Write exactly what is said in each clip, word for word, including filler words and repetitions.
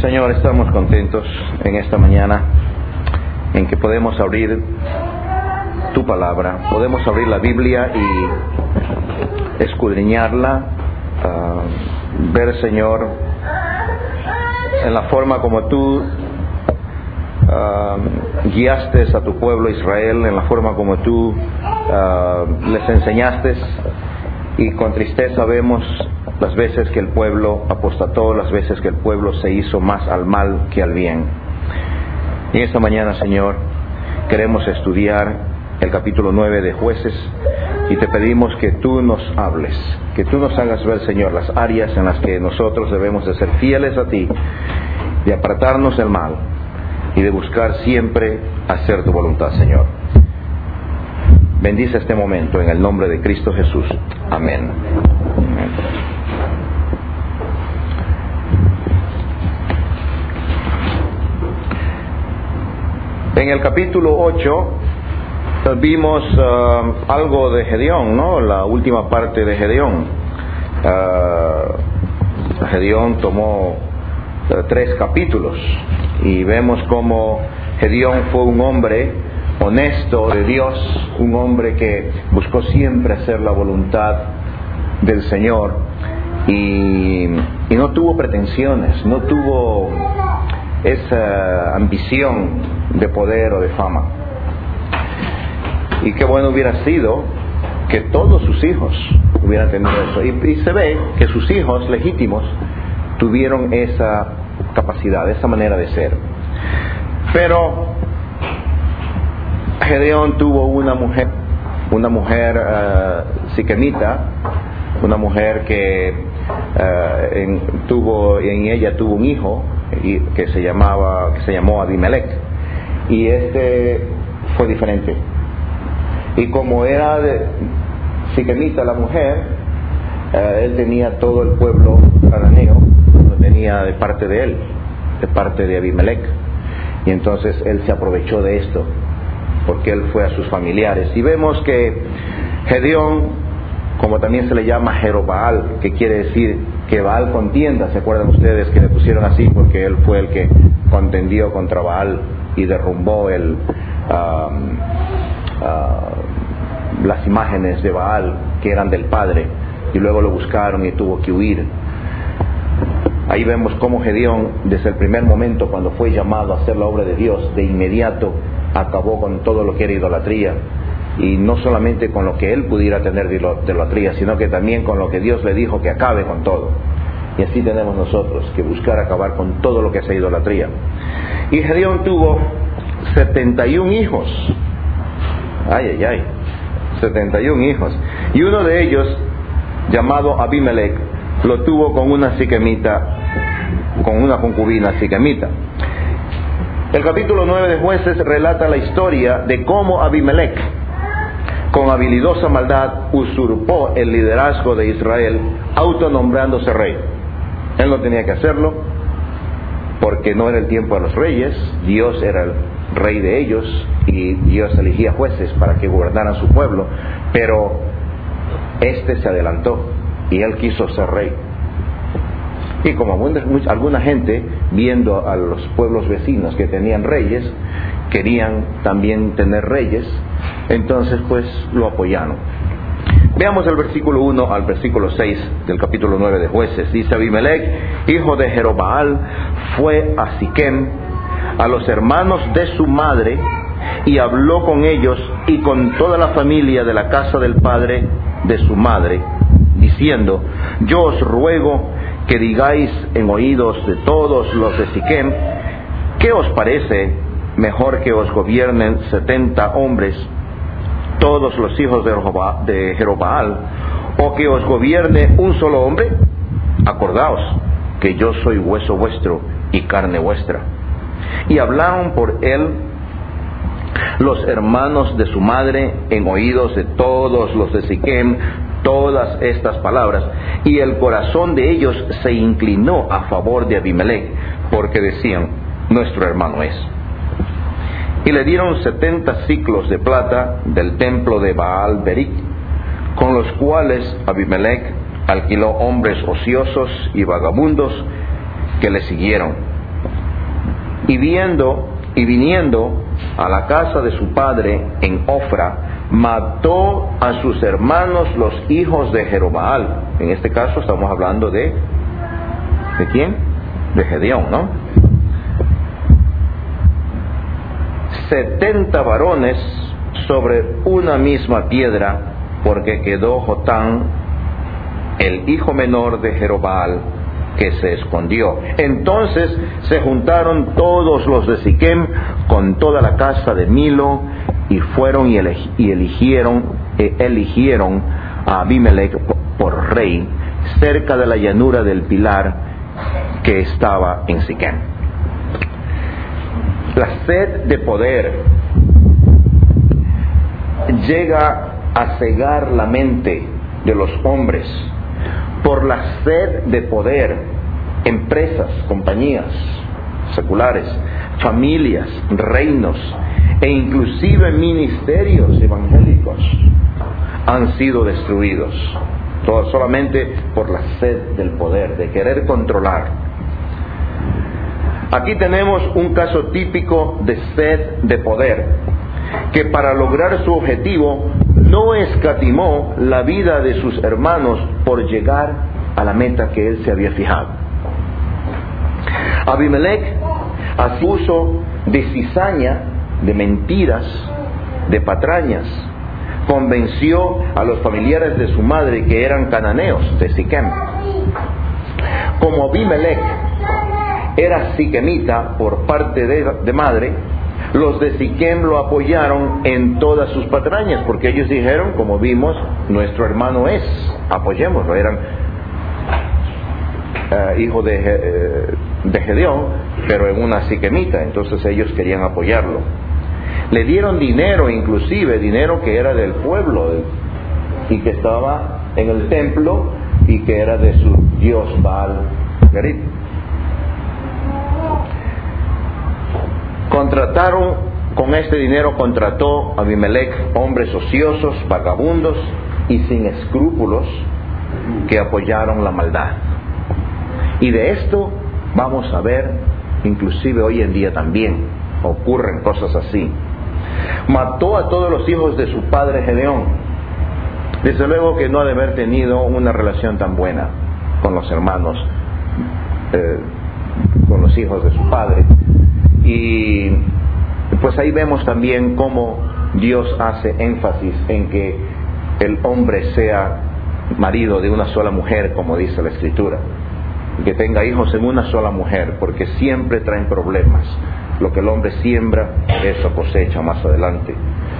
Señor, estamos contentos en esta mañana en que podemos abrir tu palabra, podemos abrir la Biblia y escudriñarla, uh, ver, Señor, en la forma como tú uh, guiaste a tu pueblo Israel, en la forma como tú uh, les enseñaste, y con tristeza vemos las veces que el pueblo apostató, las veces que el pueblo se hizo más al mal que al bien. Y esta mañana, Señor, queremos estudiar el capítulo nueve de Jueces y te pedimos que tú nos hables, que tú nos hagas ver, Señor, las áreas en las que nosotros debemos de ser fieles a ti, de apartarnos del mal y de buscar siempre hacer tu voluntad, Señor. Bendice este momento en el nombre de Cristo Jesús. Amén. Amén. En el capítulo ocho vimos uh, algo de Gedeón, ¿no? La última parte de Gedeón. Uh, Gedeón tomó uh, tres capítulos y vemos cómo Gedeón fue un hombre honesto de Dios, un hombre que buscó siempre hacer la voluntad del Señor y, y no tuvo pretensiones, no tuvo esa ambición de poder o de fama. Y qué bueno hubiera sido que todos sus hijos hubieran tenido eso. Y, y se ve que sus hijos legítimos tuvieron esa capacidad, esa manera de ser. Pero Gedeón tuvo una mujer, una mujer uh, siquemita, una mujer que uh, en, tuvo en ella tuvo un hijo y, que se llamaba, que se llamó Abimelech. Y este fue diferente. Y como era de siquemita la mujer, eh, él tenía todo el pueblo cananeo, lo tenía de parte de él, de parte de Abimelech. Y entonces él se aprovechó de esto, porque él fue a sus familiares. Y vemos que Gedeón, como también se le llama Jerobaal, que quiere decir que Baal contienda, ¿se acuerdan ustedes que le pusieron así? Porque él fue el que contendió contra Baal y derrumbó el, uh, uh, las imágenes de Baal que eran del padre, y luego lo buscaron y tuvo que huir. Ahí vemos cómo Gedeón, desde el primer momento cuando fue llamado a hacer la obra de Dios, de inmediato acabó con todo lo que era idolatría, y no solamente con lo que él pudiera tener de idolatría, sino que también con lo que Dios le dijo que acabe con todo. Y así tenemos nosotros que buscar acabar con todo lo que es idolatría. Y Gedeón tuvo setenta y un hijos. Ay, ay, ay. setenta y un hijos. Y uno de ellos, llamado Abimelech, lo tuvo con una siquemita, con una concubina siquemita. El capítulo nueve de Jueces relata la historia de cómo Abimelech, con habilidosa maldad, usurpó el liderazgo de Israel, autonombrándose rey. Él no tenía que hacerlo, porque no era el tiempo de los reyes. Dios era el rey de ellos, y Dios elegía jueces para que gobernaran su pueblo, pero este se adelantó, y él quiso ser rey. Y como alguna gente, viendo a los pueblos vecinos que tenían reyes, querían también tener reyes, entonces pues lo apoyaron. Veamos el versículo uno al versículo seis del capítulo nueve de Jueces. Dice: Abimelech, hijo de Jerobaal, fue a Siquem, a los hermanos de su madre, y habló con ellos y con toda la familia de la casa del padre de su madre, diciendo: yo os ruego que digáis en oídos de todos los de Siquem, ¿qué os parece mejor que os gobiernen setenta hombres, todos los hijos de Jerobaal, o que os gobierne un solo hombre? Acordaos que yo soy hueso vuestro y carne vuestra. Y hablaron por él los hermanos de su madre en oídos de todos los de Siquem todas estas palabras, y el corazón de ellos se inclinó a favor de Abimelech, porque decían: nuestro hermano es. Y le dieron setenta siclos de plata del templo de Baal Beric, con los cuales Abimelech alquiló hombres ociosos y vagabundos que le siguieron. Y viendo y viniendo a la casa de su padre en Ofra, mató a sus hermanos los hijos de Jerobaal. En este caso estamos hablando de ¿de quién? De Gedeón, ¿no? setenta varones sobre una misma piedra, porque quedó Jotán, el hijo menor de Jerobaal, que se escondió. Entonces se juntaron todos los de Siquem con toda la casa de Milo, y fueron y, eleg- y eligieron, eh, eligieron a Abimelech por rey, cerca de la llanura del Pilar que estaba en Siquem. La sed de poder llega a cegar la mente de los hombres. Por la sed de poder, empresas, compañías seculares, familias, reinos e inclusive ministerios evangélicos han sido destruidos, todo solamente por la sed del poder, de querer controlar. Aquí tenemos un caso típico de sed de poder, que para lograr su objetivo no escatimó la vida de sus hermanos por llegar a la meta que él se había fijado. Abimelech hacía uso de cizaña, de mentiras, de patrañas. Convenció a los familiares de su madre, que eran cananeos de Siquem. Como Abimelech era siquemita por parte de, de madre, los de Siquem lo apoyaron en todas sus patrañas, porque ellos dijeron, como vimos, nuestro hermano es, apoyémoslo. Eran uh, hijo de, uh, de Gedeón, pero en una siquemita, entonces ellos querían apoyarlo. Le dieron dinero, inclusive dinero que era del pueblo y que estaba en el templo y que era de su dios Baal Gerit. Contrataron, con este dinero contrató a Abimelech hombres ociosos, vagabundos y sin escrúpulos que apoyaron la maldad. Y de esto vamos a ver, inclusive hoy en día también ocurren cosas así. Mató a todos los hijos de su padre Gedeón. Desde luego que no ha de haber tenido una relación tan buena con los hermanos, eh, con los hijos de su padre. Y pues ahí vemos también cómo Dios hace énfasis en que el hombre sea marido de una sola mujer, como dice la Escritura, que tenga hijos en una sola mujer, porque siempre traen problemas. Lo que el hombre siembra, eso cosecha más adelante.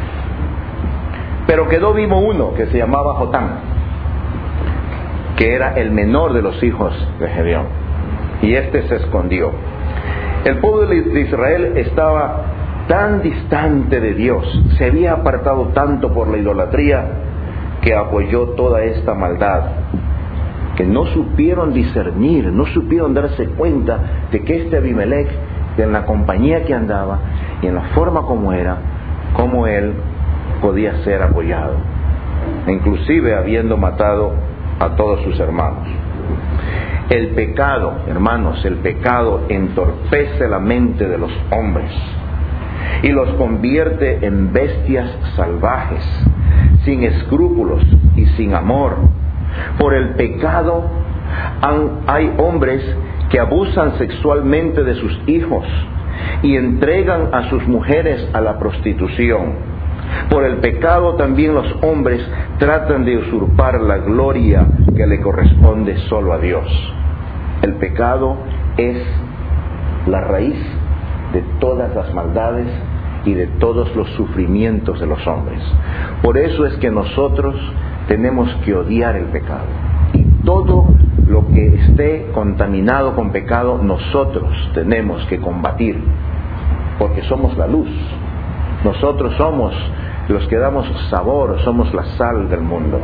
Pero quedó vivo uno que se llamaba Jotán, que era el menor de los hijos de Gedeón, y este se escondió. El pueblo de Israel estaba tan distante de Dios, se había apartado tanto por la idolatría, que apoyó toda esta maldad, que no supieron discernir, no supieron darse cuenta de que este Abimelech, en la compañía que andaba y en la forma como era, como él podía ser apoyado, inclusive habiendo matado a todos sus hermanos. El pecado, hermanos, el pecado entorpece la mente de los hombres y los convierte en bestias salvajes, sin escrúpulos y sin amor. Por el pecado hay hombres que abusan sexualmente de sus hijos y entregan a sus mujeres a la prostitución. Por el pecado también los hombres tratan de usurpar la gloria que le corresponde solo a Dios. El pecado es la raíz de todas las maldades y de todos los sufrimientos de los hombres. Por eso es que nosotros tenemos que odiar el pecado. Y todo lo que esté contaminado con pecado, nosotros tenemos que combatir, porque somos la luz. Nosotros somos los que damos sabor, somos la sal del mundo.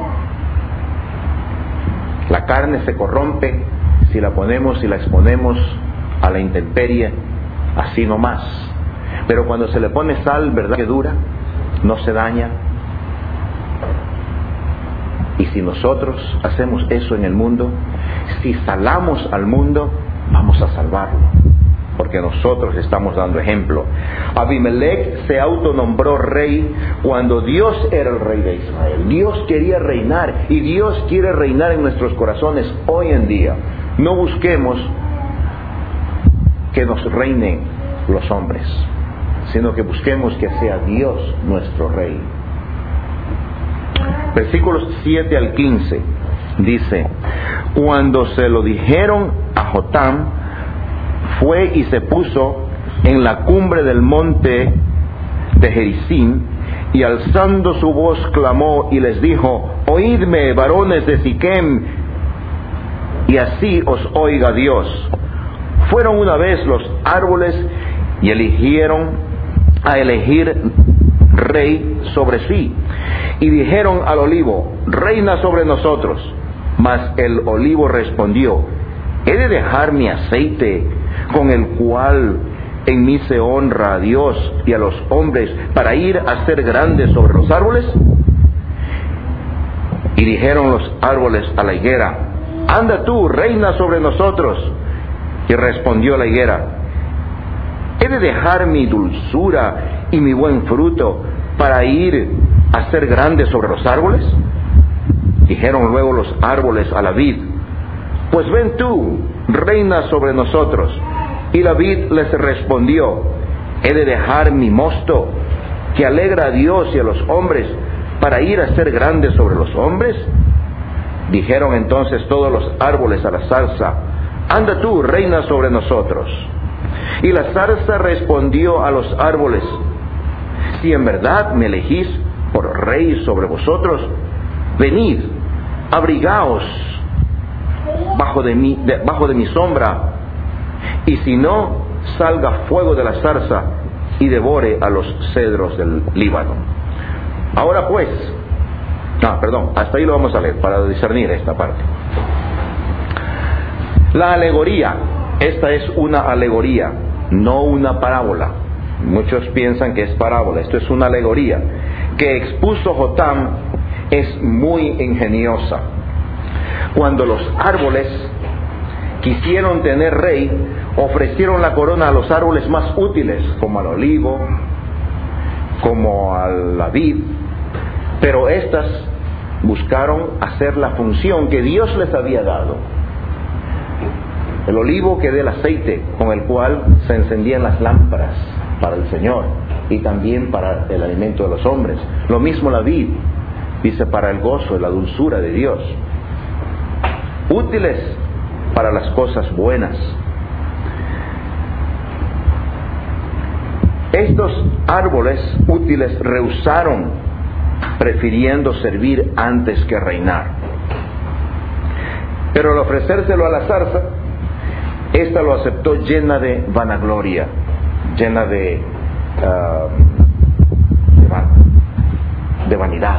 La carne se corrompe si la ponemos y la exponemos a la intemperie, así nomás. Pero cuando se le pone sal, ¿verdad que dura? No se daña. Y si nosotros hacemos eso en el mundo, si salamos al mundo, vamos a salvarlo. porque nosotros estamos dando ejemplo. Abimelech se autonombró rey cuando Dios era el rey de Israel. Dios quería reinar y Dios quiere reinar en nuestros corazones hoy en día. No busquemos que nos reinen los hombres, sino que busquemos que sea Dios nuestro rey. Versículos siete al quince dice: cuando se lo dijeron a Jotam, fue y se puso en la cumbre del monte de Gerizim, y alzando su voz clamó y les dijo: oídme, varones de Siquem, y así os oiga Dios. Fueron una vez los árboles y eligieron a elegir rey sobre sí, y dijeron al olivo: reina sobre nosotros. Mas el olivo respondió: ¿he de dejar mi aceite, con el cual en mí se honra a Dios y a los hombres, para ir a ser grande sobre los árboles? Y dijeron los árboles a la higuera: anda tú, reina sobre nosotros. Y respondió la higuera: ¿he de dejar mi dulzura y mi buen fruto para ir a ser grande sobre los árboles? Dijeron luego los árboles a la vid: pues ven tú, reina sobre nosotros. Y la vid les respondió: ¿he de dejar mi mosto, que alegra a Dios y a los hombres, para ir a ser grande sobre los hombres? Dijeron entonces todos los árboles a la zarza: anda tú, reina sobre nosotros. Y la zarza respondió a los árboles: si en verdad me elegís por rey sobre vosotros, venid, abrigaos bajo de mi, de, bajo de mi sombra, y si no, salga fuego de la zarza y devore a los cedros del Líbano. Ahora pues, ah, perdón, hasta ahí lo vamos a leer para discernir esta parte. La alegoría, esta es una alegoría, no una parábola. Muchos piensan que es parábola, esto es una alegoría que expuso Jotam. Es muy ingeniosa. Cuando los árboles quisieron tener rey, ofrecieron la corona a los árboles más útiles, como al olivo, como a la vid, pero estas buscaron hacer la función que Dios les había dado. El olivo que dé el aceite con el cual se encendían las lámparas para el Señor y también para el alimento de los hombres. Lo mismo la vid, dice, para el gozo y la dulzura de Dios. Útiles para las cosas buenas. Estos árboles útiles rehusaron, prefiriendo servir antes que reinar. Pero al ofrecérselo a la zarza, ésta lo aceptó llena de vanagloria, llena de, uh, de, van, de vanidad.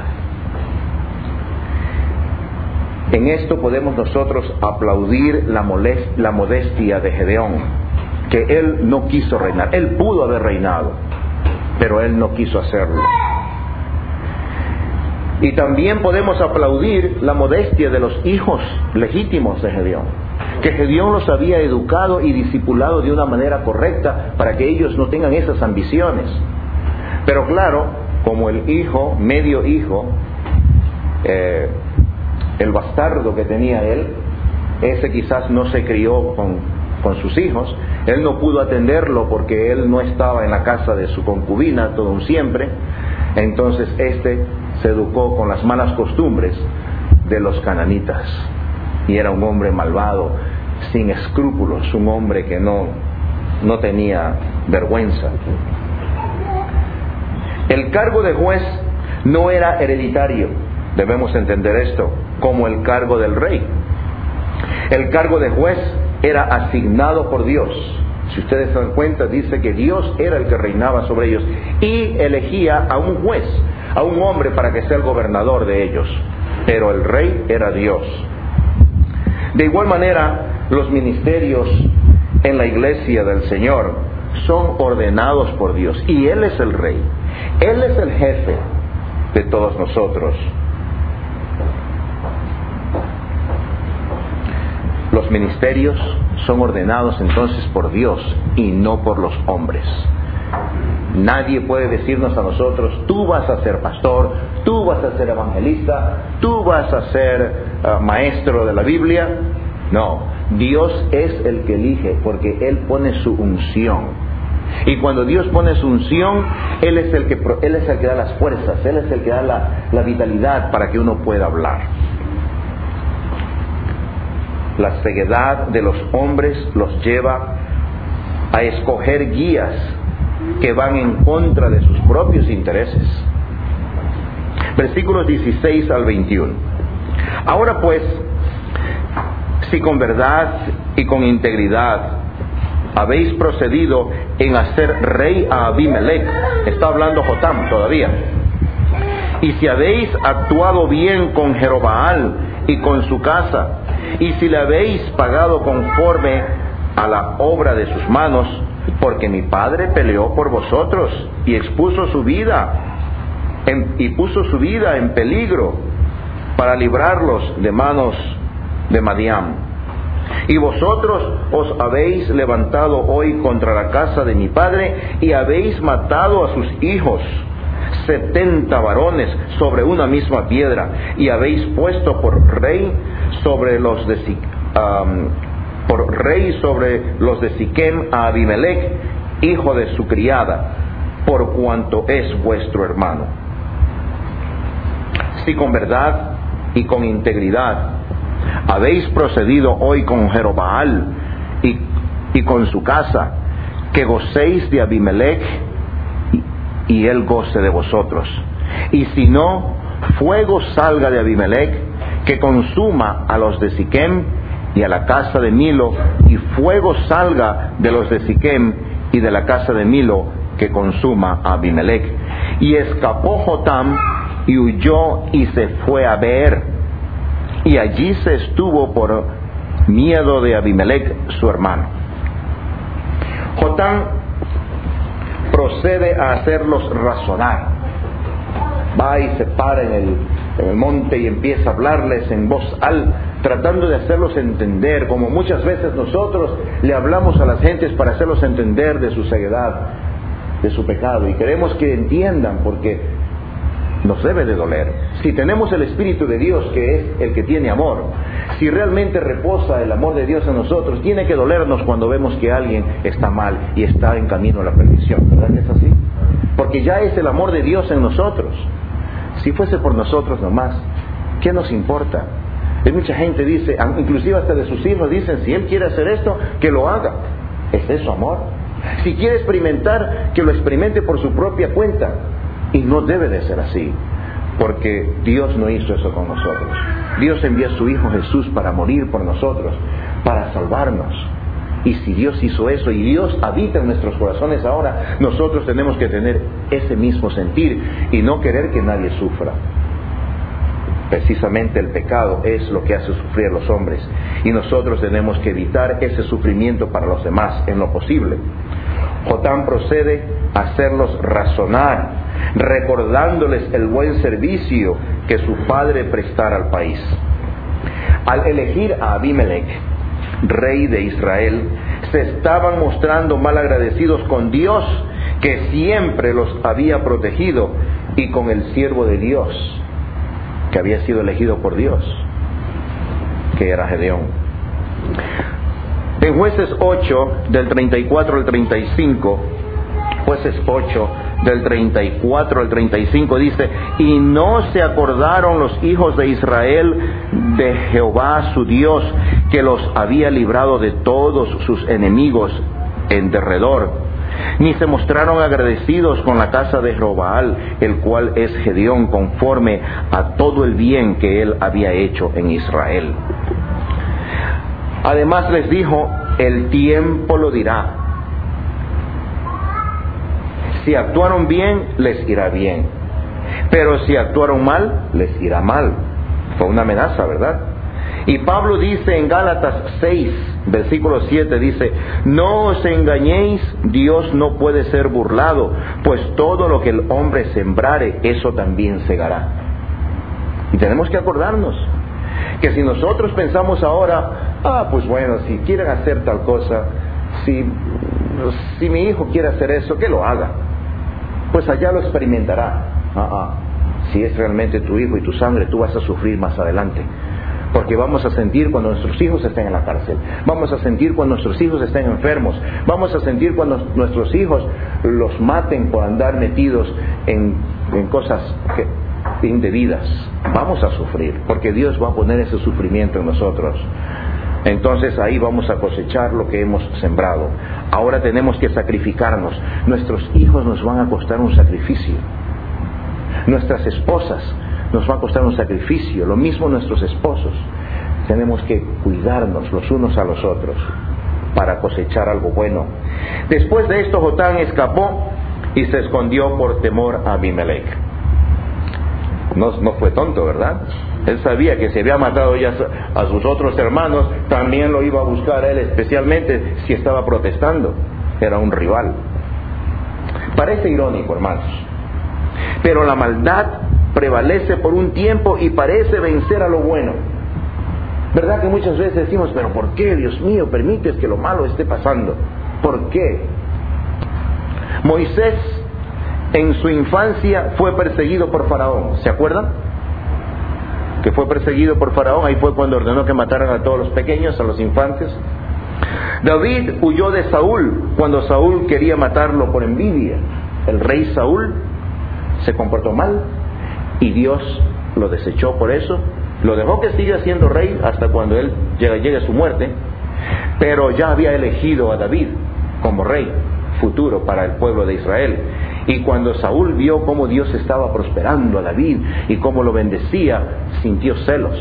En esto podemos nosotros aplaudir la, molest, la modestia de Gedeón, que él no quiso reinar. Él pudo haber reinado, pero él no quiso hacerlo. Y también podemos aplaudir la modestia de los hijos legítimos de Gedeón, que Gedeón los había educado y discipulado de una manera correcta para que ellos no tengan esas ambiciones. Pero claro, como el hijo, medio hijo, eh, el bastardo que tenía él, ese quizás no se crió con, con sus hijos, él no pudo atenderlo porque él no estaba en la casa de su concubina todo un siempre. Entonces este se educó con las malas costumbres de los cananitas y era un hombre malvado, sin escrúpulos, un hombre que no, no tenía vergüenza. El cargo de juez no era hereditario, debemos entender esto, como el cargo del rey. El cargo de juez era asignado por Dios. Si ustedes se dan cuenta, dice que Dios era el que reinaba sobre ellos y elegía a un juez, a un hombre para que sea el gobernador de ellos. Pero el rey era Dios. De igual manera, los ministerios en la iglesia del Señor son ordenados por Dios y Él es el rey. Él es el jefe de todos nosotros. Los ministerios son ordenados entonces por Dios y no por los hombres. Nadie puede decirnos a nosotros: tú vas a ser pastor, tú vas a ser evangelista, tú vas a ser uh, maestro de la Biblia. No, Dios es el que elige, porque Él pone su unción. Y cuando Dios pone su unción, Él es el que, Él es el que da las fuerzas, Él es el que da la, la vitalidad para que uno pueda hablar. La ceguedad de los hombres los lleva a escoger guías que van en contra de sus propios intereses. Versículos dieciséis al veintiuno. Ahora pues, si con verdad y con integridad habéis procedido en hacer rey a Abimelech, está hablando Jotam todavía, y si habéis actuado bien con Jerobaal y con su casa, y si le habéis pagado conforme a la obra de sus manos, porque mi padre peleó por vosotros y expuso su vida en, y puso su vida en peligro para librarlos de manos de Madián. Y vosotros os habéis levantado hoy contra la casa de mi padre y habéis matado a sus hijos, setenta varones sobre una misma piedra, y habéis puesto por rey sobre los de um, por rey sobre los de Siquem a Abimelech, hijo de su criada, por cuanto es vuestro hermano. Si con verdad y con integridad habéis procedido hoy con Jerobaal y, y con su casa, que gocéis de Abimelech y, y él goce de vosotros. Y si no, fuego salga de Abimelech, que consuma a los de Siquem y a la casa de Milo, y fuego salga de los de Siquem y de la casa de Milo, que consuma a Abimelech. Y escapó Jotam y huyó y se fue a Beer, y allí se estuvo por miedo de Abimelech su hermano. Jotam procede a hacerlos razonar. Va y se para en el, en el monte y empieza a hablarles en voz alta, tratando de hacerlos entender, como muchas veces nosotros le hablamos a las gentes para hacerlos entender de su ceguedad, de su pecado, y queremos que entiendan, porque nos debe de doler. Si tenemos el Espíritu de Dios, que es el que tiene amor, si realmente reposa el amor de Dios en nosotros, tiene que dolernos cuando vemos que alguien está mal y está en camino a la perdición. ¿Verdad que es así? Porque ya es el amor de Dios en nosotros. Si fuese por nosotros nomás, ¿qué nos importa? Hay mucha gente dice, inclusive hasta de sus hijos dicen, si él quiere hacer esto, que lo haga. ¿Es eso amor? Si quiere experimentar, que lo experimente por su propia cuenta. Y no debe de ser así, porque Dios no hizo eso con nosotros. Dios envió a su Hijo Jesús para morir por nosotros, para salvarnos. Y si Dios hizo eso y Dios habita en nuestros corazones ahora, nosotros tenemos que tener ese mismo sentir y no querer que nadie sufra. Precisamente el pecado es lo que hace sufrir a los hombres, y nosotros tenemos que evitar ese sufrimiento para los demás en lo posible. Jotam procede a hacerlos razonar, recordándoles el buen servicio que su padre prestara al país. Al elegir a Abimelech, rey de Israel, se estaban mostrando mal agradecidos con Dios, que siempre los había protegido, y con el siervo de Dios, que había sido elegido por Dios, que era Gedeón. En Jueces ocho, del treinta y cuatro al treinta y cinco, Jueces ocho, del treinta y cuatro al treinta y cinco dice: y no se acordaron los hijos de Israel de Jehová su Dios, que los había librado de todos sus enemigos en derredor, ni se mostraron agradecidos con la casa de Jerobaal, el cual es Gedeón, conforme a todo el bien que él había hecho en Israel. Además les dijo: el tiempo lo dirá. Si actuaron bien, les irá bien. Pero si actuaron mal, les irá mal. Fue una amenaza, ¿verdad? Y Pablo dice en Gálatas seis, versículo siete, dice: no os engañéis, Dios no puede ser burlado, pues todo lo que el hombre sembrare, eso también segará. Y tenemos que acordarnos que si nosotros pensamos ahora, Ah, pues bueno, si quieren hacer tal cosa, si, si mi hijo quiere hacer eso, que lo haga. Pues allá lo experimentará. Ah, ah. Si es realmente tu hijo y tu sangre, tú vas a sufrir más adelante. Porque vamos a sentir cuando nuestros hijos estén en la cárcel. Vamos a sentir cuando nuestros hijos estén enfermos. Vamos a sentir cuando nuestros hijos los maten por andar metidos en, en cosas que, indebidas. Vamos a sufrir, porque Dios va a poner ese sufrimiento en nosotros. Entonces ahí vamos a cosechar lo que hemos sembrado. Ahora tenemos que sacrificarnos. Nuestros hijos nos van a costar un sacrificio. Nuestras esposas nos va a costar un sacrificio, lo mismo nuestros esposos. Tenemos que cuidarnos los unos a los otros para cosechar algo bueno. Después de esto, Jotán escapó y se escondió por temor a Abimelech. No, no fue tonto, ¿verdad? Él sabía que si había matado ya a sus otros hermanos, también lo iba a buscar a él, especialmente si estaba protestando. Era un rival. Parece irónico, hermanos, pero la maldad prevalece por un tiempo y parece vencer a lo bueno. ¿Verdad que muchas veces decimos, pero ¿por qué, Dios mío, permites que lo malo esté pasando? ¿Por qué? Moisés en su infancia fue perseguido por Faraón, ¿se acuerdan? Que fue perseguido por Faraón, ahí fue cuando ordenó que mataran a todos los pequeños, a los infantes. David huyó de Saúl cuando Saúl quería matarlo por envidia. El rey Saúl se comportó mal y Dios lo desechó por eso. Lo dejó que siga siendo rey hasta cuando él llegue, llegue a su muerte, pero ya había elegido a David como rey futuro para el pueblo de Israel. Y cuando Saúl vio cómo Dios estaba prosperando a David y cómo lo bendecía, sintió celos.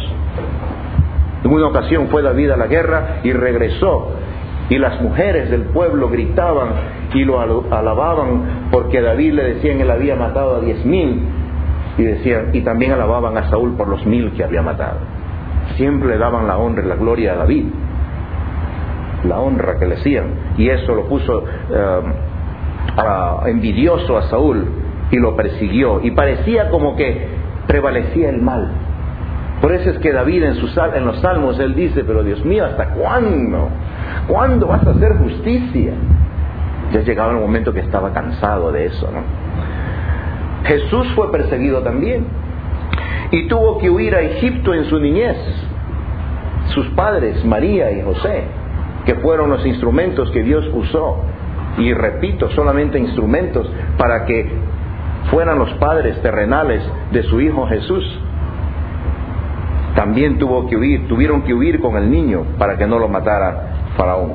En una ocasión fue David a la guerra y regresó, y las mujeres del pueblo gritaban y lo alababan porque David, le decían, él había matado a diez mil, y decían, y también alababan a Saúl por los mil que había matado. Siempre le daban la honra y la gloria a David, la honra que le hacían, y eso lo puso uh, uh, envidioso a Saúl y lo persiguió, y parecía como que prevalecía el mal. Por eso es que David en, sus, en los salmos él dice, pero Dios mío, ¿hasta cuándo? ¿Cuándo vas a hacer justicia? Ya llegaba el momento que estaba cansado de eso, ¿no? Jesús fue perseguido también y tuvo que huir a Egipto en su niñez. Sus padres, María y José, que fueron los instrumentos que Dios usó, y repito, solamente instrumentos para que fueran los padres terrenales de su hijo Jesús, también tuvo que huir, tuvieron que huir con el niño para que no lo matara Faraón.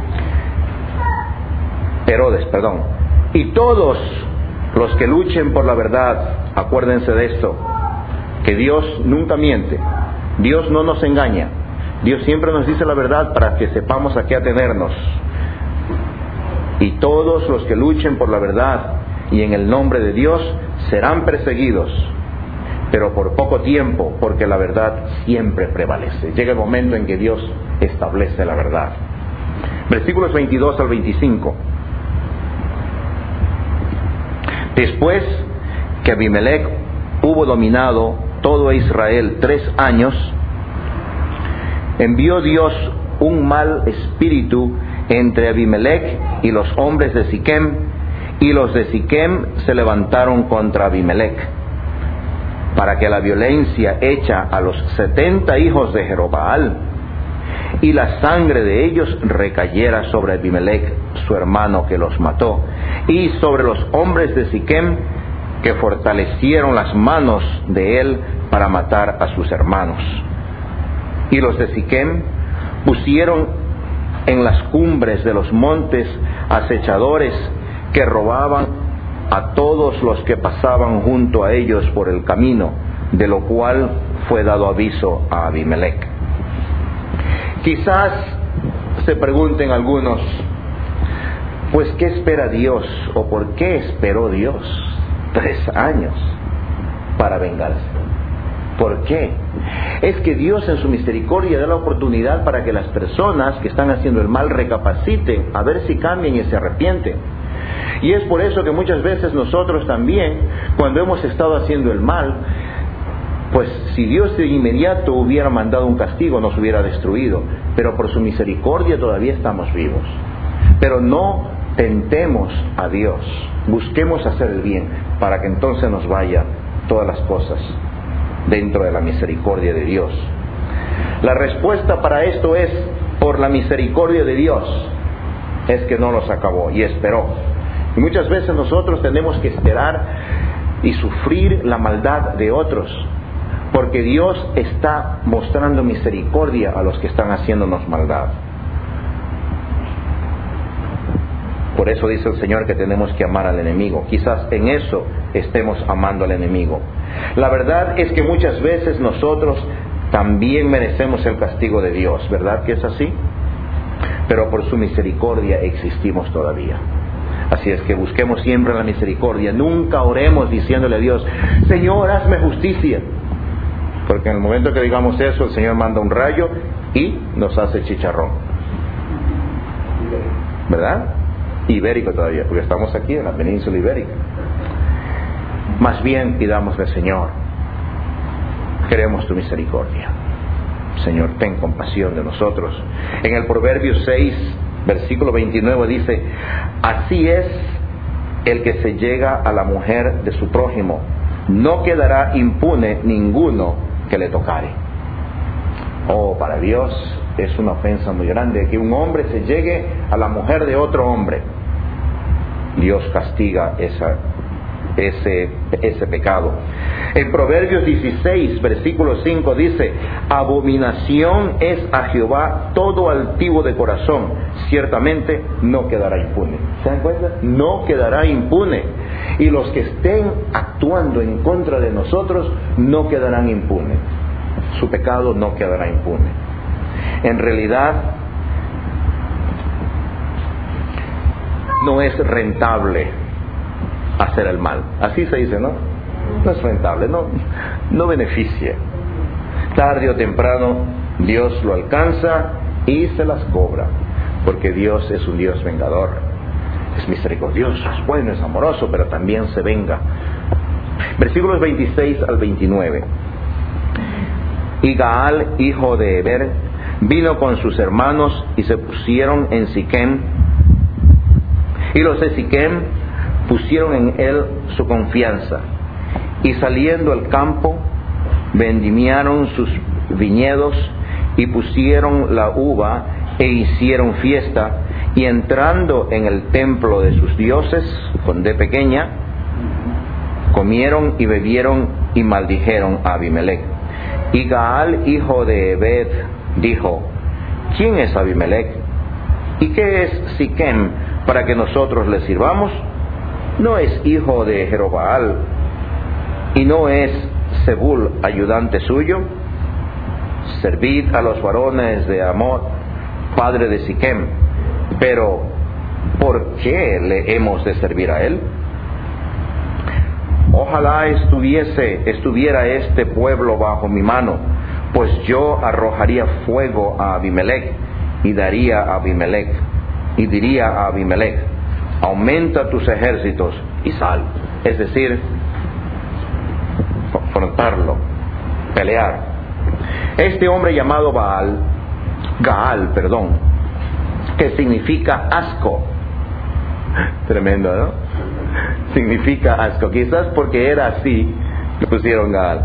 Herodes, perdón. Y todos los que luchen por la verdad, acuérdense de esto, que Dios nunca miente, Dios no nos engaña, Dios siempre nos dice la verdad para que sepamos a qué atenernos. Y todos los que luchen por la verdad y en el nombre de Dios serán perseguidos, pero por poco tiempo, porque la verdad siempre prevalece. Llega el momento en que Dios establece la verdad. Versículos veintidós al veinticinco. Después que Abimelech hubo dominado todo Israel tres años, envió Dios un mal espíritu entre Abimelech y los hombres de Siquem, y los de Siquem se levantaron contra Abimelech, para que la violencia hecha a los setenta hijos de Jerobaal y la sangre de ellos recayera sobre Abimelech, su hermano, que los mató, y sobre los hombres de Siquem, que fortalecieron las manos de él para matar a sus hermanos. Y los de Siquem pusieron en las cumbres de los montes acechadores que robaban a todos los que pasaban junto a ellos por el camino, de lo cual fue dado aviso a Abimelech. Quizás se pregunten algunos, pues ¿qué espera Dios? ¿O por qué esperó Dios tres años para vengarse? ¿Por qué? Es que Dios en su misericordia da la oportunidad para que las personas que están haciendo el mal recapaciten, a ver si cambian y se arrepienten. Y es por eso que muchas veces nosotros también, cuando hemos estado haciendo el mal, Pues si Dios de inmediato hubiera mandado un castigo, nos hubiera destruido, pero por su misericordia todavía estamos vivos. Pero no tentemos a Dios, busquemos hacer el bien, para que entonces nos vaya todas las cosas dentro de la misericordia de Dios. La respuesta para esto es, por la misericordia de Dios, es que no los acabó y esperó. Y muchas veces nosotros tenemos que esperar y sufrir la maldad de otros, porque Dios está mostrando misericordia a los que están haciéndonos maldad. Por eso dice el Señor que tenemos que amar al enemigo. Quizás en eso estemos amando al enemigo. La verdad es que muchas veces nosotros también merecemos el castigo de Dios, ¿verdad que es así? Pero por su misericordia existimos todavía. Así es que busquemos siempre la misericordia. Nunca oremos diciéndole a Dios, Señor, hazme justicia. Porque en el momento que digamos eso, el Señor manda un rayo y nos hace chicharrón. ¿Verdad? Ibérico todavía, porque estamos aquí en la península ibérica. Más bien pidámosle, Señor, queremos tu misericordia. Señor, ten compasión de nosotros. En el Proverbio seis, versículo veintinueve dice, así es el que se llega a la mujer de su prójimo, no quedará impune ninguno que le tocare. Oh, para Dios es una ofensa muy grande que un hombre se llegue a la mujer de otro hombre. Dios castiga esa, ese, ese pecado. En Proverbios dieciséis, versículo cinco dice, abominación es a Jehová todo altivo de corazón, ciertamente no quedará impune. ¿Se dan cuenta? No quedará impune. Y los que estén actuando en contra de nosotros no quedarán impunes. Su pecado no quedará impune. En realidad, no es rentable hacer el mal. Así se dice, ¿no? No es rentable, no, no beneficia. Tarde o temprano Dios lo alcanza y se las cobra, porque Dios es un Dios vengador, es misericordioso, es bueno, es amoroso, pero también se venga. Versículos veintiséis al veintinueve. Y Gaal, hijo de Eber, vino con sus hermanos y se pusieron en Siquem, y los de Siquem pusieron en él su confianza. Y saliendo al campo, vendimiaron sus viñedos y pusieron la uva e hicieron fiesta. Y entrando en el templo de sus dioses, con D pequeña, comieron y bebieron y maldijeron a Abimelech. Y Gaal, hijo de Ebed, dijo, ¿quién es Abimelech? ¿Y qué es Siquem para que nosotros le sirvamos? ¿No es hijo de Jerobaal? ¿Y no es Zebul ayudante suyo? Servid a los varones de Amor, padre de Siquem. Pero, ¿por qué le hemos de servir a él? Ojalá estuviese, estuviera este pueblo bajo mi mano, pues yo arrojaría fuego a Abimelech y daría a Abimelech, y diría a Abimelech, aumenta tus ejércitos y sal. Es decir, confrontarlo, pelear. Este hombre llamado Baal, Gaal, perdón, que significa asco. Tremendo, ¿no? Significa asco. Quizás porque era así, le pusieron Gaal.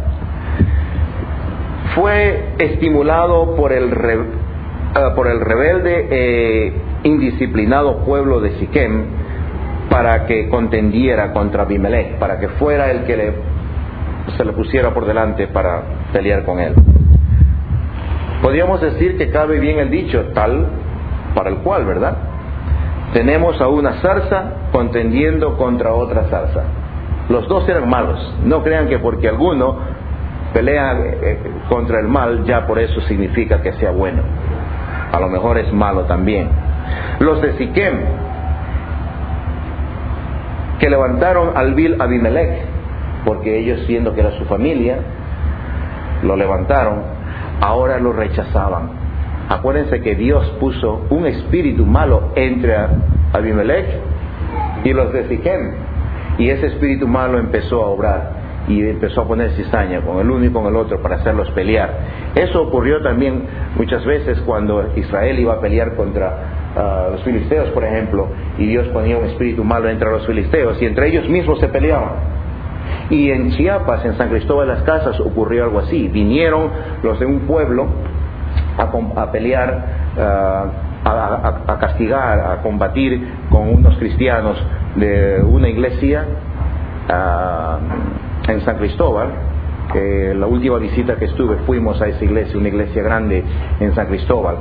Fue estimulado por el, re, uh, por el rebelde e indisciplinado pueblo de Siquem para que contendiera contra Abimelech, para que fuera el que le, se le pusiera por delante para pelear con él. Podríamos decir que cabe bien el dicho, tal para el cual, ¿verdad? Tenemos a una zarza contendiendo contra otra zarza. Los dos eran malos. No crean que porque alguno pelea eh, contra el mal, ya por eso significa que sea bueno. A lo mejor es malo también. Los de Siquem, que levantaron al vil Abimelech, porque ellos, siendo que era su familia, lo levantaron, ahora lo rechazaban. Acuérdense que Dios puso un espíritu malo entre Abimelech y los de Siquem, y ese espíritu malo empezó a obrar, y empezó a poner cizaña con el uno y con el otro para hacerlos pelear. Eso ocurrió también muchas veces cuando Israel iba a pelear contra uh, los filisteos, por ejemplo, y Dios ponía un espíritu malo entre los filisteos y entre ellos mismos se peleaban. Y en Chiapas, en San Cristóbal de las Casas, ocurrió algo así. Vinieron los de un pueblo a, a pelear, uh, a, a, a castigar, a combatir con unos cristianos de una iglesia uh, en San Cristóbal. Que la última visita que estuve fuimos a esa iglesia, una iglesia grande en San Cristóbal,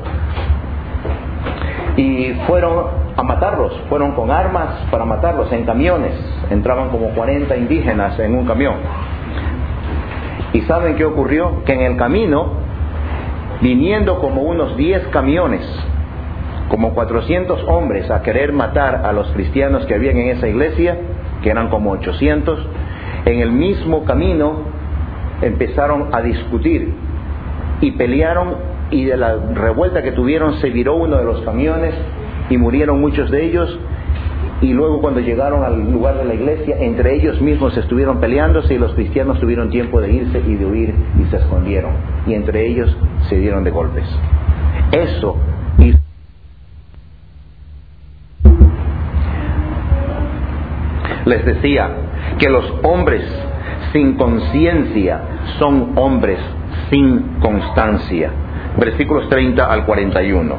y fueron a matarlos, fueron con armas para matarlos en camiones. Entraban como cuarenta indígenas en un camión. ¿Y saben qué ocurrió? Que en el camino, viniendo como unos diez camiones, como cuatrocientos hombres a querer matar a los cristianos que habían en esa iglesia, que eran como ochocientos, en el mismo camino empezaron a discutir y pelearon, y de la revuelta que tuvieron se viró uno de los camiones y murieron muchos de ellos. Y luego cuando llegaron al lugar de la iglesia, entre ellos mismos estuvieron peleándose y los cristianos tuvieron tiempo de irse y de huir y se escondieron, y entre ellos se dieron de golpes. Eso hizo. Les decía que los hombres sin conciencia son hombres sin constancia. Versículos treinta al cuarenta y uno.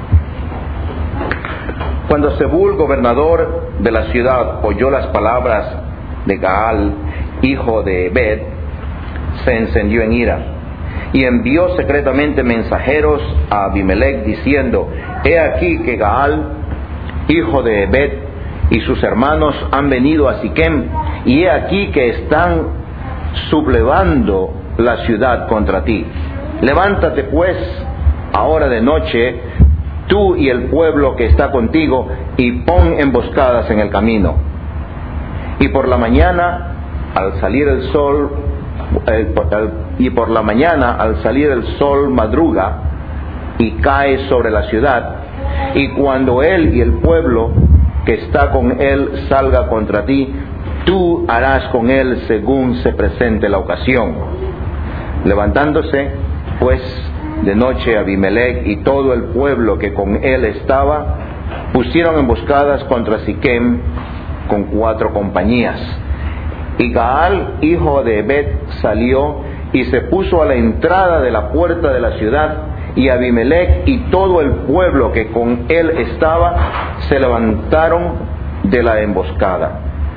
Cuando Zebul, gobernador de la ciudad, oyó las palabras de Gaal, hijo de Ebed, se encendió en ira y envió secretamente mensajeros a Abimelech diciendo: he aquí que Gaal, hijo de Ebed, y sus hermanos han venido a Siquem, y he aquí que están sublevando la ciudad contra ti. Levántate pues ahora de noche, tú y el pueblo que está contigo, y pon emboscadas en el camino. Y por la mañana, al salir el sol, eh, y por la mañana al salir el sol madruga y cae sobre la ciudad, y cuando él y el pueblo que está con él salga contra ti, tú harás con él según se presente la ocasión. Levantándose pues de noche Abimelech y todo el pueblo que con él estaba, pusieron emboscadas contra Siquem con cuatro compañías. Y Gaal, hijo de Ebed, salió y se puso a la entrada de la puerta de la ciudad, y Abimelech y todo el pueblo que con él estaba se levantaron de la emboscada.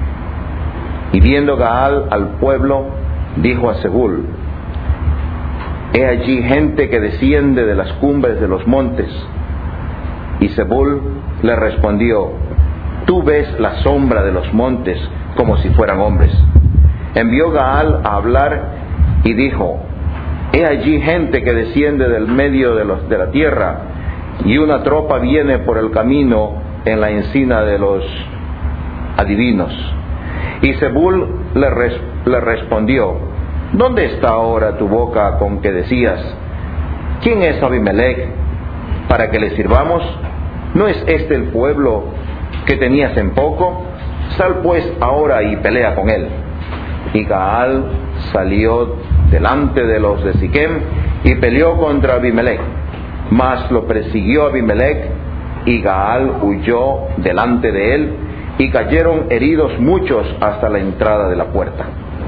Y viendo Gaal al pueblo, dijo a Zebul: he allí gente que desciende de las cumbres de los montes. Y Zebul le respondió: tú ves la sombra de los montes como si fueran hombres. Envió Gaal a hablar y dijo: he allí gente que desciende del medio de, los, de la tierra, y una tropa viene por el camino en la encina de los adivinos. Y Zebul le, res, le respondió: ¿dónde está ahora tu boca con que decías: ¿quién es Abimelech para que le sirvamos? ¿No es este el pueblo que tenías en poco? Sal pues ahora y pelea con él. Y Gaal salió delante de los de Siquem y peleó contra Abimelech. Mas lo persiguió Abimelech, y Gaal huyó delante de él, y cayeron heridos muchos hasta la entrada de la puerta.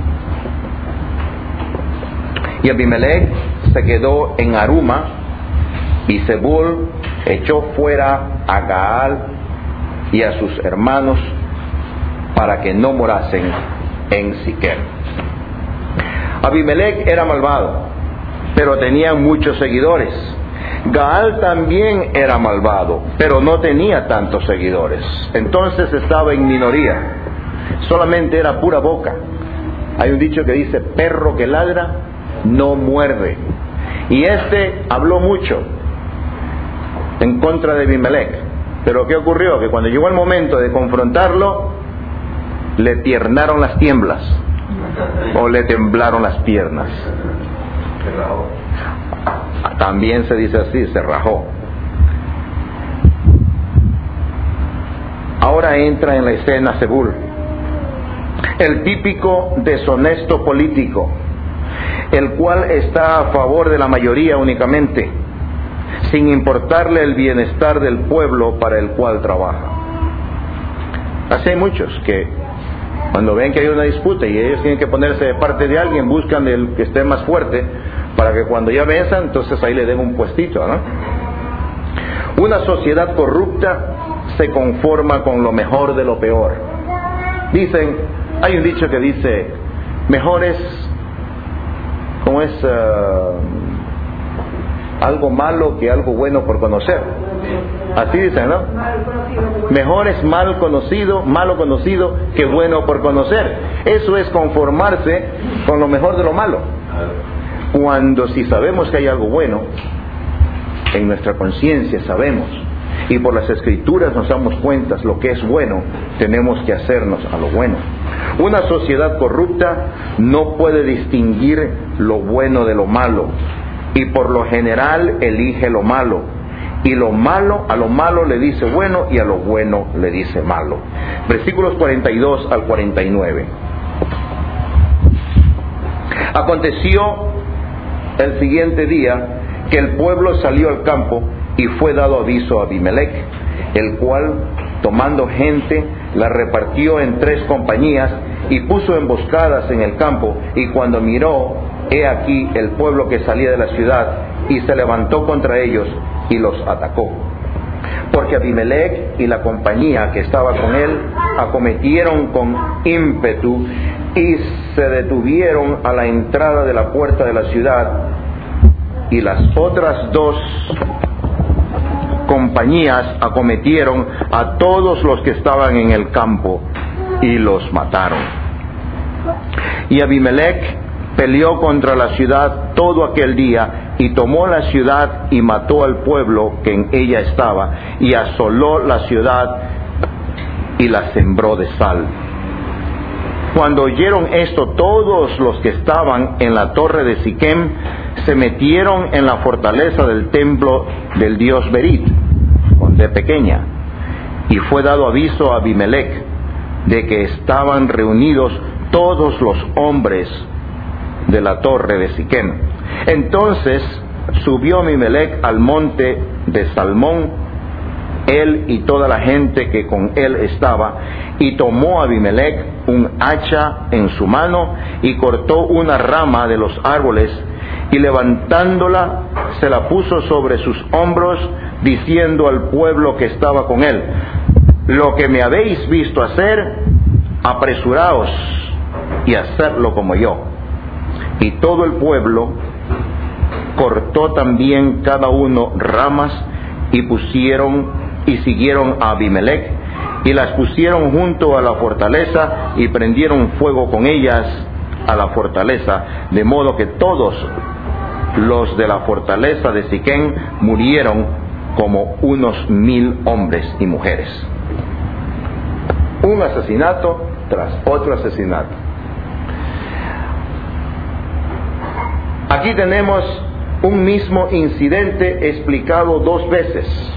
Y Abimelech se quedó en Aruma, y Zebul echó fuera a Gaal y a sus hermanos para que no morasen en Siquem. Abimelech era malvado, pero tenía muchos seguidores. Gaal también era malvado, pero no tenía tantos seguidores. Entonces estaba en minoría. Solamente era pura boca. Hay un dicho que dice: perro que ladra no muerde. Y este habló mucho en contra de Abimelech. Pero ¿qué ocurrió? Que cuando llegó el momento de confrontarlo, le tiernaron las tiemblas, o le temblaron las piernas. También se dice así, se rajó. Ahora entra en la escena Zebul. El típico deshonesto político, el cual está a favor de la mayoría únicamente, sin importarle el bienestar del pueblo para el cual trabaja. Así hay muchos que cuando ven que hay una disputa y ellos tienen que ponerse de parte de alguien, buscan el que esté más fuerte para que cuando ya venzan, entonces ahí le den un puestito, ¿no? Una sociedad corrupta se conforma con lo mejor de lo peor. Dicen, hay un dicho que dice, mejor es, ¿cómo es? Uh, algo malo que algo bueno por conocer. Así dicen, ¿no? Mejor es mal conocido, malo conocido que bueno por conocer. Eso es conformarse con lo mejor de lo malo. Cuando si sabemos que hay algo bueno, en nuestra conciencia sabemos, y por las escrituras nos damos cuenta lo que es bueno, tenemos que hacernos a lo bueno. Una sociedad corrupta no puede distinguir lo bueno de lo malo, y por lo general elige lo malo, y lo malo a lo malo le dice bueno, y a lo bueno le dice malo. Versículos cuarenta y dos al cuarenta y nueve. Aconteció el siguiente día que el pueblo salió al campo, y fue dado aviso a Abimelech, el cual, tomando gente, la repartió en tres compañías y puso emboscadas en el campo, y cuando miró, he aquí el pueblo que salía de la ciudad, y se levantó contra ellos y los atacó. Porque Abimelech y la compañía que estaba con él acometieron con ímpetu y se detuvieron a la entrada de la puerta de la ciudad, y las otras dos compañías acometieron a todos los que estaban en el campo y los mataron. Y Abimelech peleó contra la ciudad todo aquel día, y tomó la ciudad y mató al pueblo que en ella estaba, y asoló la ciudad y la sembró de sal. Cuando oyeron esto, todos los que estaban en la torre de Siquem se metieron en la fortaleza del templo del dios Berit, con D pequeña, y fue dado aviso a Abimelech de que estaban reunidos todos los hombres de la torre de Siquem. Entonces subió Abimelech al monte de Salmón, él y toda la gente que con él estaba, y tomó Abimelech un hacha en su mano y cortó una rama de los árboles, y levantándola se la puso sobre sus hombros, diciendo al pueblo que estaba con él: lo que me habéis visto hacer, apresuraos y hacerlo como yo. Y todo el pueblo cortó también cada uno ramas, y pusieron y siguieron a Abimelech, y las pusieron junto a la fortaleza, y prendieron fuego con ellas a la fortaleza, de modo que todos los de la fortaleza de Siquem murieron, como unos mil hombres y mujeres. Un asesinato tras otro asesinato. Aquí tenemos un mismo incidente explicado dos veces.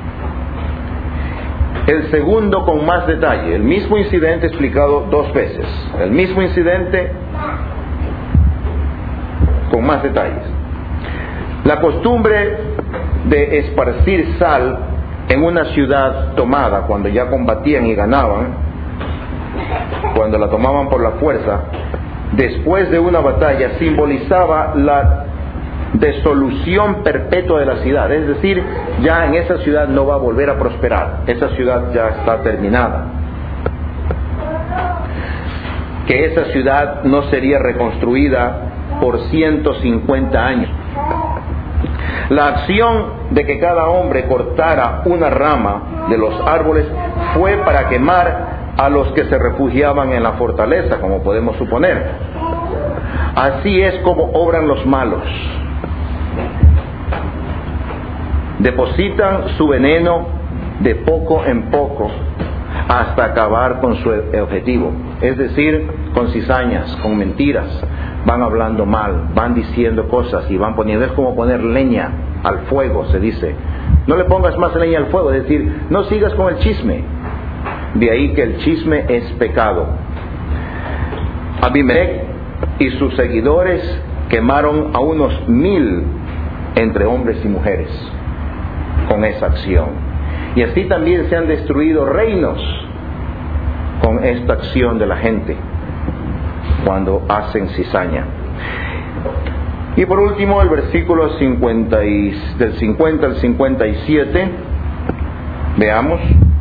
El segundo con más detalle, el mismo incidente explicado dos veces, el mismo incidente con más detalles. La costumbre de esparcir sal en una ciudad tomada, cuando ya combatían y ganaban, cuando la tomaban por la fuerza, después de una batalla, simbolizaba la disolución perpetua de la ciudad. Es decir, ya en esa ciudad no va a volver a prosperar, esa ciudad ya está terminada, que esa ciudad no sería reconstruida por ciento cincuenta años. La acción de que cada hombre cortara una rama de los árboles fue para quemar a los que se refugiaban en la fortaleza, como podemos suponer. Así es como obran los malos. Depositan su veneno de poco en poco hasta acabar con su objetivo, es decir, con cizañas, con mentiras. Van hablando mal, van diciendo cosas y van poniendo, es como poner leña al fuego, se dice. No le pongas más leña al fuego, es decir, no sigas con el chisme. De ahí que el chisme es pecado. Abimelech y sus seguidores quemaron a unos mil entre hombres y mujeres con esa acción. Y así también se han destruido reinos con esta acción de la gente cuando hacen cizaña. Y por último, el versículo cincuenta y, del cincuenta al cincuenta y siete, veamos.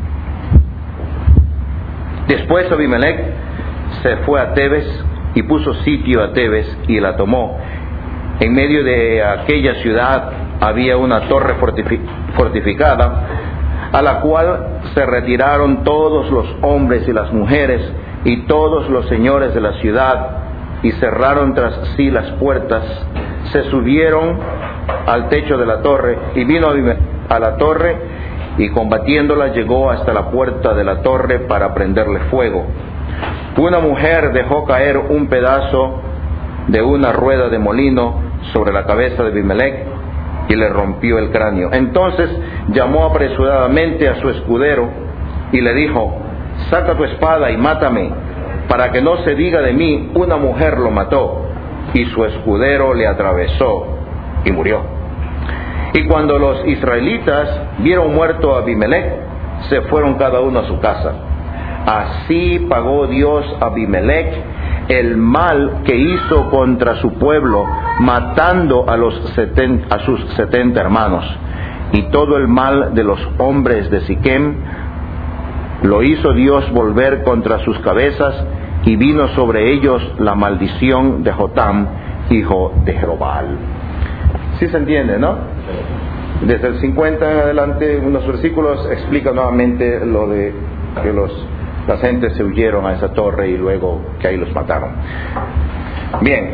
Después Abimelech se fue a Tebes y puso sitio a Tebes y la tomó. En medio de aquella ciudad había una torre fortificada, a la cual se retiraron todos los hombres y las mujeres y todos los señores de la ciudad, y cerraron tras sí las puertas. Se subieron al techo de la torre, y vino a la torre, y combatiéndola llegó hasta la puerta de la torre para prenderle fuego. Una mujer dejó caer un pedazo de una rueda de molino sobre la cabeza de Abimelech y le rompió el cráneo. Entonces llamó apresuradamente a su escudero y le dijo: saca tu espada y mátame, para que no se diga de mí, una mujer lo mató. Y su escudero le atravesó y murió. Y cuando los israelitas vieron muerto a Abimelech, se fueron cada uno a su casa. Así pagó Dios a Abimelech el mal que hizo contra su pueblo, matando a, los seten, a sus setenta hermanos. Y todo el mal de los hombres de Siquem lo hizo Dios volver contra sus cabezas, y vino sobre ellos la maldición de Jotam, hijo de Jerobal. ¿Sí se entiende, no? Desde el cincuenta en adelante, unos versículos explican nuevamente lo de que los, las gentes se huyeron a esa torre y luego que ahí los mataron. Bien,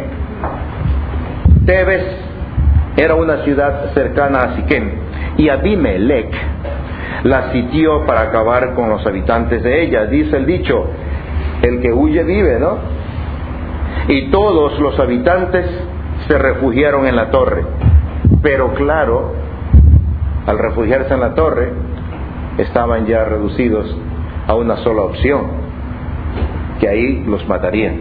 Tebes era una ciudad cercana a Siquem, y Abimelech la sitió para acabar con los habitantes de ella. Dice el dicho: el que huye vive, ¿no? Y todos los habitantes se refugiaron en la torre. Pero claro, al refugiarse en la torre, estaban ya reducidos a una sola opción, que ahí los matarían.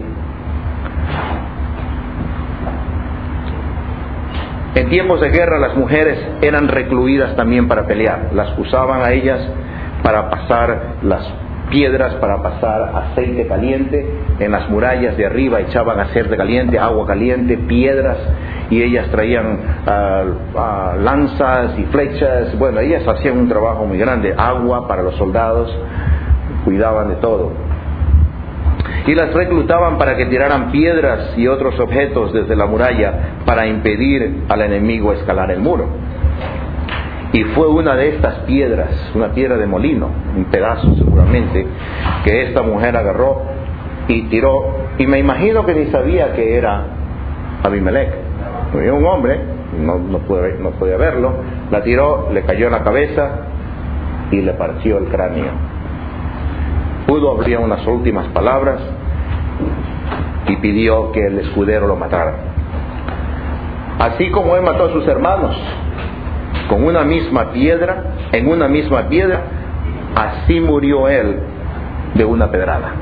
En tiempos de guerra las mujeres eran recluidas también para pelear. Las usaban a ellas para pasar las piedras, para pasar aceite caliente. En las murallas de arriba echaban aceite caliente, agua caliente, piedras, y ellas traían uh, uh, lanzas y flechas. Bueno, ellas hacían un trabajo muy grande. Agua para los soldados, cuidaban de todo. Y las reclutaban para que tiraran piedras y otros objetos desde la muralla para impedir al enemigo escalar el muro. Y fue una de estas piedras, una piedra de molino, un pedazo seguramente, que esta mujer agarró y tiró, y me imagino que ni sabía que era Abimelech. Era un hombre, no, no, pude, no podía verlo, la tiró, le cayó en la cabeza y le partió el cráneo. Pudo abrir unas últimas palabras y pidió que el escudero lo matara. Así como él mató a sus hermanos con una misma piedra, en una misma piedra, así murió él de una pedrada.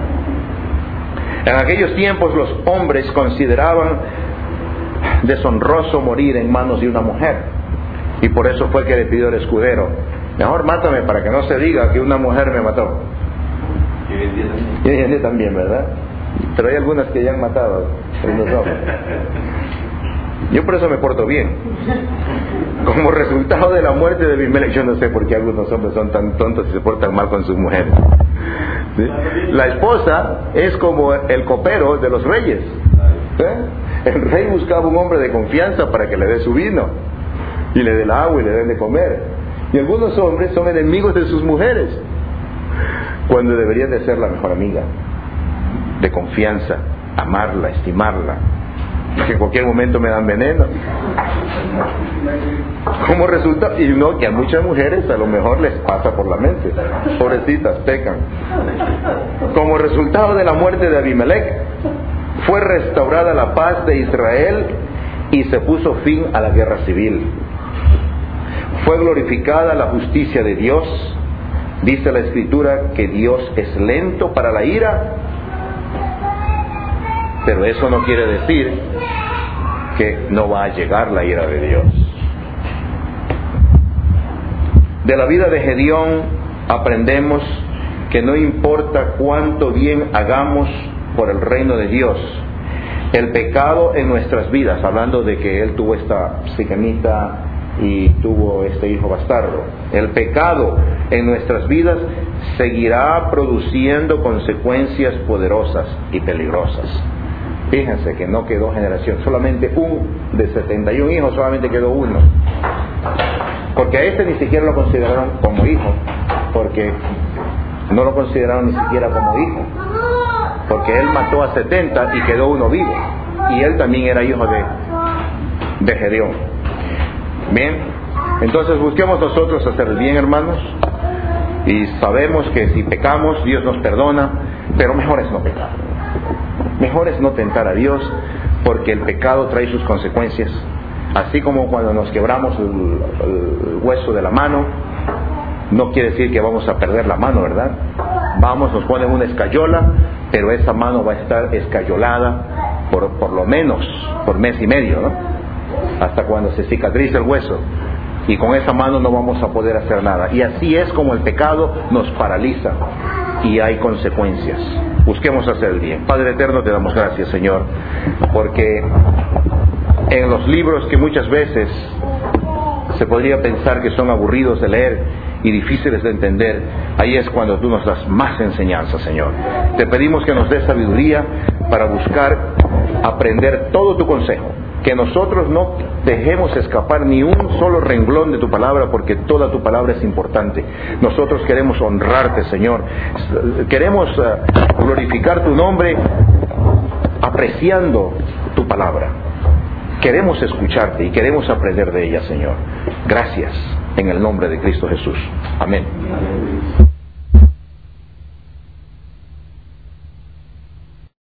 En aquellos tiempos los hombres consideraban deshonroso morir en manos de una mujer, y por eso fue que le pidió al escudero: mejor mátame para que no se diga que una mujer me mató. Y hoy en día también, ¿verdad? Pero hay algunas que ya han matado los hombres. Yo por eso me porto bien. Como resultado de la muerte de Abimelech, yo no sé por qué algunos hombres son tan tontos y se portan mal con sus mujeres. ¿Sí? La esposa es como el copero de los reyes. ¿Eh? El rey buscaba un hombre de confianza para que le dé su vino y le dé el agua y le dé de comer. Y algunos hombres son enemigos de sus mujeres, cuando deberían de ser la mejor amiga, de confianza, amarla, estimarla. Que en cualquier momento me dan veneno. Como resulta, y no, que a muchas mujeres a lo mejor les pasa por la mente, pobrecitas, pecan. Como resultado de la muerte de Abimelech, fue restaurada la paz de Israel y se puso fin a la guerra civil. Fue glorificada la justicia de Dios. Dice la Escritura que Dios es lento para la ira Pero eso no quiere decir que no va a llegar la ira de Dios. De la vida de Gedeón aprendemos que no importa cuánto bien hagamos por el reino de Dios, el pecado en nuestras vidas, hablando de que él tuvo esta siquemita y tuvo este hijo bastardo, el pecado en nuestras vidas seguirá produciendo consecuencias poderosas y peligrosas. Fíjense que no quedó generación, solamente un de setenta y un hijos, solamente quedó uno, porque a este ni siquiera lo consideraron como hijo, porque no lo consideraron ni siquiera como hijo, porque él mató a setenta y quedó uno vivo, y él también era hijo de, de Gedeón. Bien, entonces busquemos nosotros hacer el bien, hermanos, y sabemos que si pecamos Dios nos perdona, pero mejor es no pecar, mejor es no tentar a Dios, porque el pecado trae sus consecuencias. Así como cuando nos quebramos el, el hueso de la mano, no quiere decir que vamos a perder la mano, ¿verdad? Vamos, nos ponen una escayola, pero esa mano va a estar escayolada por, por lo menos por mes y medio, ¿no? Hasta cuando se cicatrice el hueso, y con esa mano no vamos a poder hacer nada. Y así es como el pecado nos paraliza y hay consecuencias. Busquemos hacer el bien. Padre eterno, te damos gracias, Señor, porque en los libros que muchas veces se podría pensar que son aburridos de leer y difíciles de entender, ahí es cuando tú nos das más enseñanza, Señor. Te pedimos que nos des sabiduría para buscar aprender todo tu consejo, que nosotros no dejemos escapar ni un solo renglón de tu palabra, porque toda tu palabra es importante. Nosotros queremos honrarte, Señor, queremos uh, glorificar tu nombre apreciando tu palabra. Queremos escucharte y queremos aprender de ella, Señor. Gracias, en el nombre de Cristo Jesús. Amén.